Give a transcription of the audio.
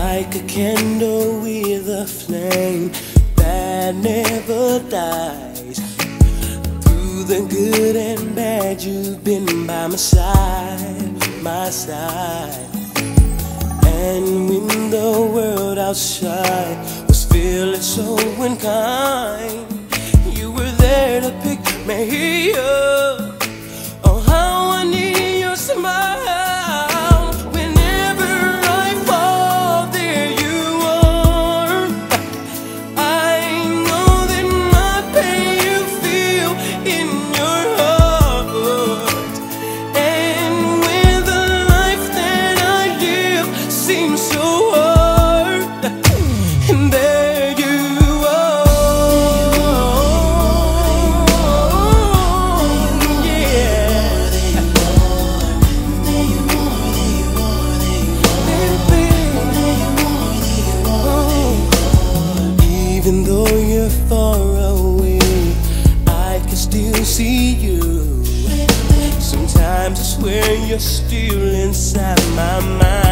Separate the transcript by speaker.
Speaker 1: like a candle with a flame that never dies. Through the good and bad, you've been by my side, my side. And when the world outside was feeling so unkind, you were there to pick me up. Oh, how I need your smile. Whenever I fall, there you are. I know that my pain you feel in your heart. And when the life that I live seems so hard, and there you are. Even though you're far away, I can still see you. Sometimes I swear you're still inside my mind.